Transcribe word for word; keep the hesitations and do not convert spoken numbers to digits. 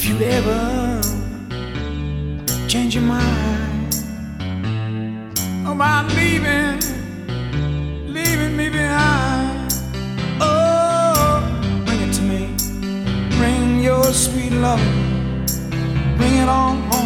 you ever change your mind about leaving, leaving me behind. Oh, bring it to me. Bring your sweet love. Bring it on home.